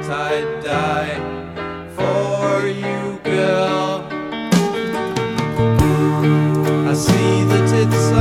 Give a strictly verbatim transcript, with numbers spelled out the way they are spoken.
I'd die for you, girl. I see the tits